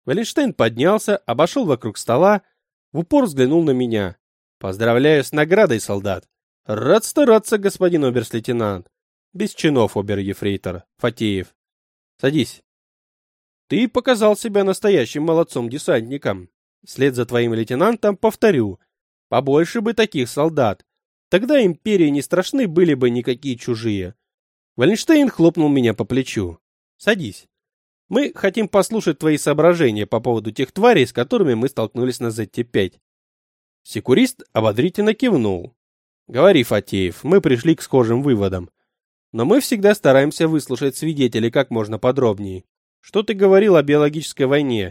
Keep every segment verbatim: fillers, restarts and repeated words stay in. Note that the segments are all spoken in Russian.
Валенштейн поднялся, обошел вокруг стола, в упор взглянул на меня. «Поздравляю с наградой, солдат!» «Рад стараться, господин оберст-лейтенант!» «Без чинов, обер-ефрейтор, Фатеев!» «Садись!» «Ты показал себя настоящим молодцом-десантником. Вслед за твоим лейтенантом повторю, побольше бы таких солдат. Тогда империи не страшны были бы никакие чужие». Валенштейн хлопнул меня по плечу. «Садись. Мы хотим послушать твои соображения по поводу тех тварей, с которыми мы столкнулись на зет пять. Секурист ободрительно кивнул. «Говори, Фатеев, мы пришли к схожим выводам. Но мы всегда стараемся выслушать свидетелей как можно подробнее. Что ты говорил о биологической войне?»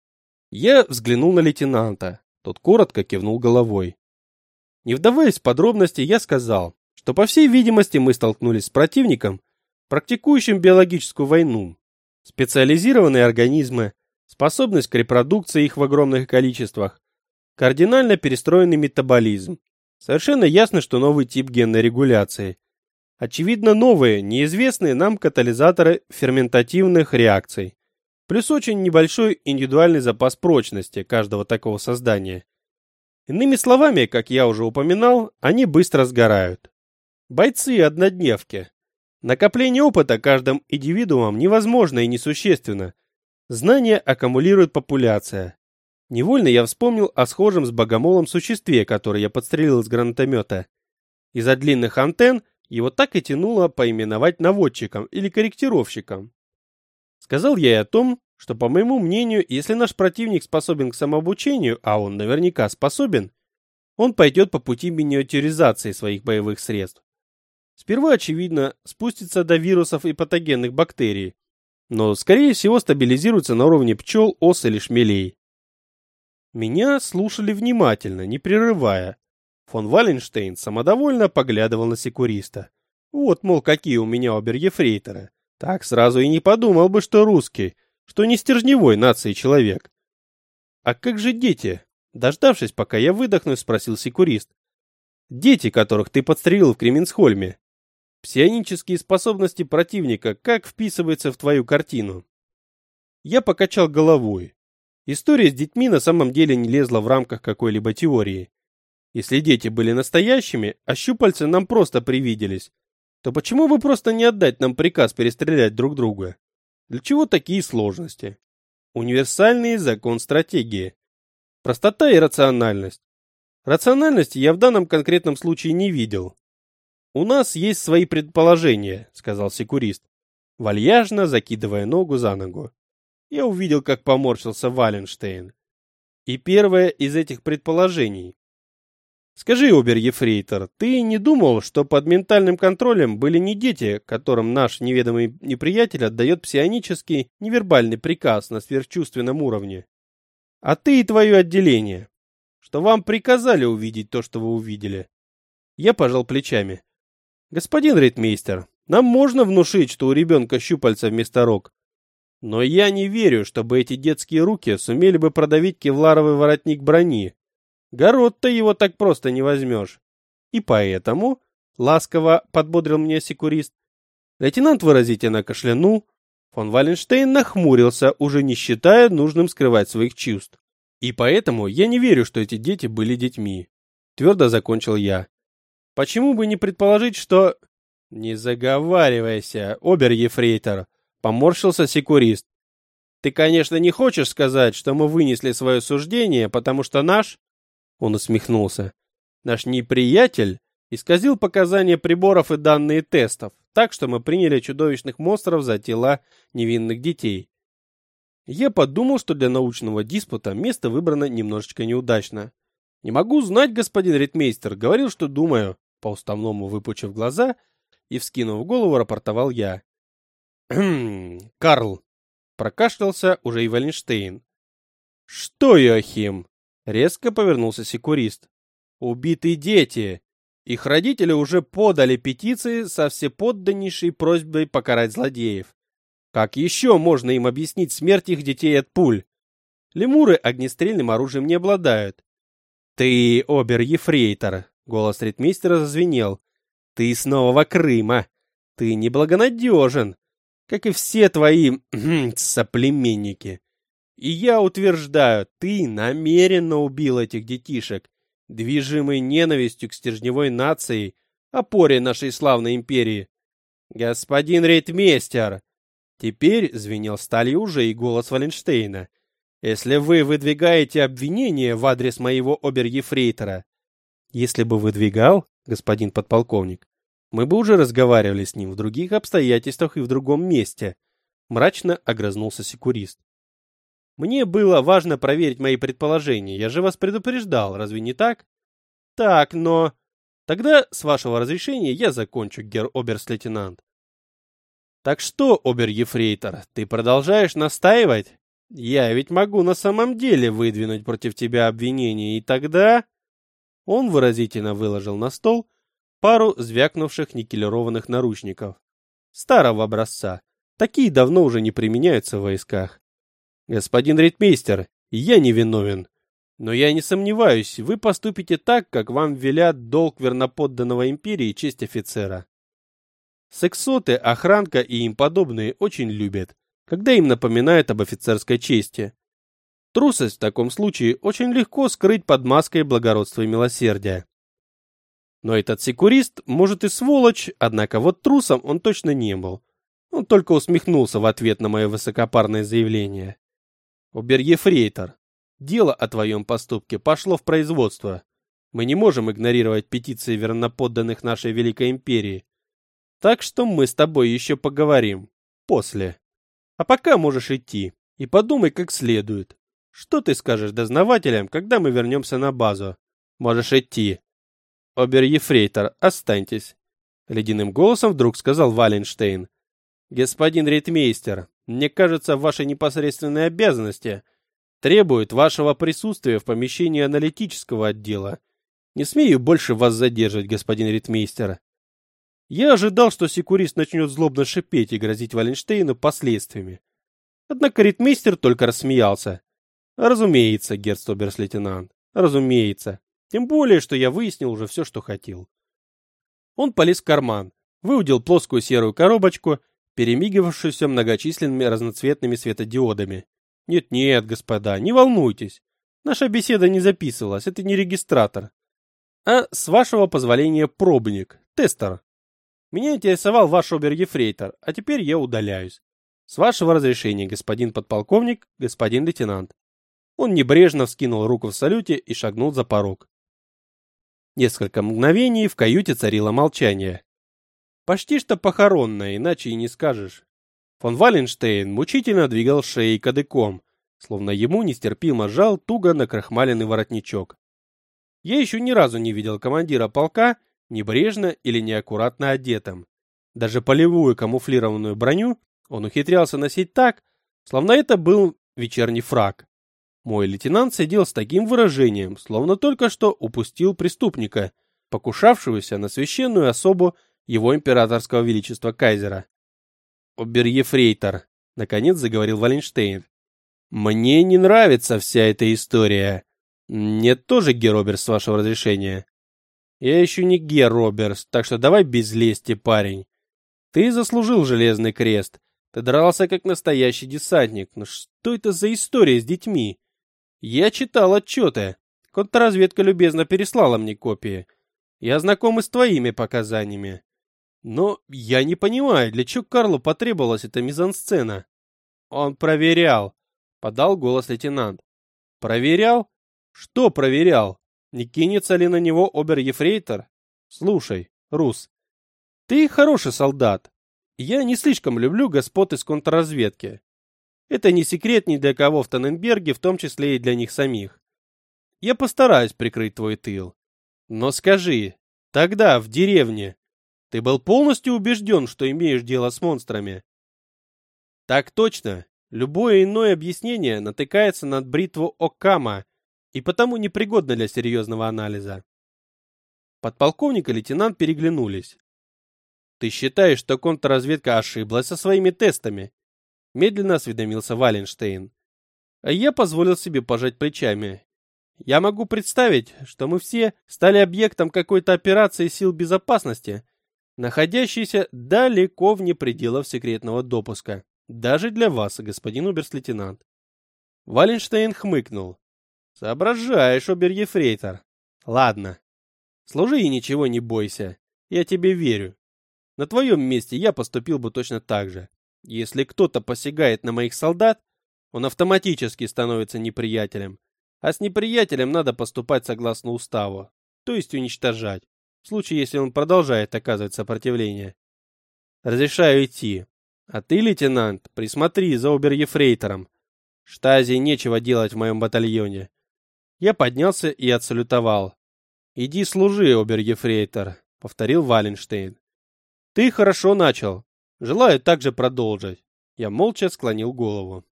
Я взглянул на лейтенанта. Тот коротко кивнул головой. Не вдаваясь в подробности, я сказал, что, по всей видимости, мы столкнулись с противником, практикующим биологическую войну. Специализированные организмы, способность к репродукции их в огромных количествах, кардинально перестроенный метаболизм. Совершенно ясно, что новый тип генной регуляции. Очевидно, новые, неизвестные нам катализаторы ферментативных реакций. Плюс очень небольшой индивидуальный запас прочности каждого такого создания. Иными словами, как я уже упоминал, они быстро сгорают. Бойцы-однодневки. Накопление опыта каждым индивидуумом невозможно и несущественно. Знания аккумулирует популяция. Невольно я вспомнил о схожем с богомолом существе, которое я подстрелил из гранатомета. Из-за длинных антенн его так и тянуло поименовать наводчиком или корректировщиком. Сказал я и о том, что, по моему мнению, если наш противник способен к самообучению, а он наверняка способен, он пойдет по пути миниатюризации своих боевых средств. Сперва, очевидно, спустится до вирусов и патогенных бактерий, но, скорее всего, стабилизируется на уровне пчел, ос или шмелей. Меня слушали внимательно, не прерывая. Фон Валенштейн самодовольно поглядывал на секуриста. Вот, мол, какие у меня обер-ефрейторы. Так сразу и не подумал бы, что русский, что не стержневой нации человек. «А как же дети?» Дождавшись, пока я выдохну, спросил секурист. «Дети, которых ты подстрелил в Кременсхольме. Псионические способности противника как вписываются в твою картину?» Я покачал головой. История с детьми на самом деле не лезла в рамках какой-либо теории. Если дети были настоящими, а щупальца нам просто привиделись, то почему бы просто не отдать нам приказ перестрелять друг друга? Для чего такие сложности? Универсальный закон стратегии. Простота и рациональность. Рациональности я в данном конкретном случае не видел. «У нас есть свои предположения», — сказал секурист, вальяжно закидывая ногу за ногу. Я увидел, как поморщился Валенштейн. И первое из этих предположений. Скажи, обер-ефрейтор, ты не думал, что под ментальным контролем были не дети, которым наш неведомый неприятель отдает псионический, невербальный приказ на сверхчувственном уровне, а ты и твое отделение, что вам приказали увидеть то, что вы увидели? Я пожал плечами. Господин рейдмейстер, нам можно внушить, что у ребенка щупальца вместо рук, но я не верю, чтобы эти детские руки сумели бы продавить кевларовый воротник брони. Город-то его так просто не возьмешь. И поэтому, ласково подбодрил меня секурист, лейтенант выразительно кашлянул, фон Валенштейн нахмурился, уже не считая нужным скрывать своих чувств. И поэтому я не верю, что эти дети были детьми. Твердо закончил я. Почему бы не предположить, что... Не заговаривайся, обер-ефрейтор, поморщился секурист. Ты, конечно, не хочешь сказать, что мы вынесли свое суждение, потому что наш... Он усмехнулся. Наш неприятель исказил показания приборов и данные тестов, так что мы приняли чудовищных монстров за тела невинных детей. Я подумал, что для научного диспута место выбрано немножечко неудачно. Не могу знать, господин рейдмейстер, говорил, что думаю, по-уставному выпучив глаза и вскинув голову, рапортовал я. Карл, прокашлялся уже и Валенштейн. Что, Йоахим? Резко повернулся секурист. Убиты дети. Их родители уже подали петиции со всеподданнейшей просьбой покарать злодеев. Как еще можно им объяснить смерть их детей от пуль? Лемуры огнестрельным оружием не обладают. Ты, обер-ефрейтор, голос рейдмейстера зазвенел. Ты с Нового Крыма. Ты неблагонадежен, как и все твои соплеменники. И я утверждаю, ты намеренно убил этих детишек, движимый ненавистью к стержневой нации, опоре нашей славной империи. Господин рейхмейстер, теперь звенел сталью уже и голос Валенштейна. Если вы выдвигаете обвинения в адрес моего обер-ефрейтора, если бы выдвигал, господин подполковник, мы бы уже разговаривали с ним в других обстоятельствах и в другом месте, мрачно огрызнулся секурист. Мне было важно проверить мои предположения, я же вас предупреждал, разве не так? Так, но... Тогда, с вашего разрешения, я закончу, герр оберст-лейтенант. Так что, обер-ефрейтор, ты продолжаешь настаивать? Я ведь могу на самом деле выдвинуть против тебя обвинение, и тогда... Он выразительно выложил на стол пару звякнувших никелированных наручников. Старого образца. Такие давно уже не применяются в войсках. Господин рейхмейстер, я не виновен. Но я не сомневаюсь, вы поступите так, как вам велят долг верноподданного империи и честь офицера. Сексоты, охранка и им подобные очень любят, когда им напоминают об офицерской чести. Трусость в таком случае очень легко скрыть под маской благородства и милосердия. Но этот секурист, может, и сволочь, однако вот трусом он точно не был. Он только усмехнулся в ответ на мое высокопарное заявление. Обер-ефрейтор, дело о твоем поступке пошло в производство. Мы не можем игнорировать петиции верноподданных нашей Великой Империи. Так что мы с тобой еще поговорим. После. А пока можешь идти. И подумай как следует. Что ты скажешь дознавателям, когда мы вернемся на базу? Можешь идти. Обер-ефрейтор, останьтесь. Ледяным голосом вдруг сказал Валенштейн. Господин рейхмейстер, мне кажется, ваши непосредственные обязанности требуют вашего присутствия в помещении аналитического отдела. Не смею больше вас задерживать, господин рейхмейстер. Я ожидал, что секурист начнет злобно шипеть и грозить Валенштейну последствиями. Однако рейхмейстер только рассмеялся. Разумеется, герцогерс-лейтенант, разумеется. Тем более, что я выяснил уже все, что хотел. Он полез в карман, выудил плоскую серую коробочку, перемигивавшуюся многочисленными разноцветными светодиодами. Нет-нет, господа, не волнуйтесь. Наша беседа не записывалась, это не регистратор. А, с вашего позволения, пробник, тестер. Меня интересовал ваш обер-ефрейтор, а теперь я удаляюсь. С вашего разрешения, господин подполковник, господин лейтенант. Он небрежно вскинул руку в салюте и шагнул за порог. Несколько мгновений в каюте царило молчание. Почти что похоронное, иначе и не скажешь. Фон Валенштейн мучительно двигал шеей кадыком, словно ему нестерпимо жал туго накрахмаленный воротничок. Я еще ни разу не видел командира полка небрежно или неаккуратно одетым. Даже полевую камуфлированную броню он ухитрялся носить так, словно это был вечерний фрак. Мой лейтенант сидел с таким выражением, словно только что упустил преступника, покушавшегося на священную особу его императорского величества кайзера. «Обер-ефрейтор», — наконец заговорил Валенштейн, — «мне не нравится вся эта история. Мне тоже, герр Оберст, с вашего разрешения». «Я еще не герр Оберст, так что давай без лести, парень. Ты заслужил железный крест. Ты дрался как настоящий десантник. Но что это за история с детьми? Я читал отчеты. Контрразведка любезно переслала мне копии. Я знаком и с твоими показаниями. Но я не понимаю, для чего Карлу потребовалась эта мизансцена». «Он проверял», — подал голос лейтенант. «Проверял? Что проверял? Не кинется ли на него обер-ефрейтор? Слушай, Рус, ты хороший солдат. Я не слишком люблю господ из контрразведки. Это не секрет ни для кого в Танненберге, в том числе и для них самих. Я постараюсь прикрыть твой тыл. Но скажи, тогда, в деревне, ты был полностью убежден, что имеешь дело с монстрами?» «Так точно. Любое иное объяснение натыкается на бритву Оккама и потому непригодно для серьезного анализа». Подполковник и лейтенант переглянулись. «Ты считаешь, что контрразведка ошиблась со своими тестами?» Медленно осведомился Валенштейн. А я позволил себе пожать плечами. Я могу представить, что мы все стали объектом какой-то операции сил безопасности, находящейся далеко вне пределов секретного допуска, даже для вас, господин оберст-лейтенант. Валенштейн хмыкнул. Соображаешь, обер-ефрейтор. Ладно. Служи и ничего не бойся. Я тебе верю. На твоем месте я поступил бы точно так же. Если кто-то посягает на моих солдат, он автоматически становится неприятелем. А с неприятелем надо поступать согласно уставу, то есть уничтожать, в случае, если он продолжает оказывать сопротивление. Разрешаю идти. А ты, лейтенант, присмотри за обер-ефрейтором. Штази нечего делать в моем батальоне. Я поднялся и отсалютовал. «Иди служи, обер-ефрейтор», — повторил Валенштейн. «Ты хорошо начал. Желаю также продолжить». Я молча склонил голову.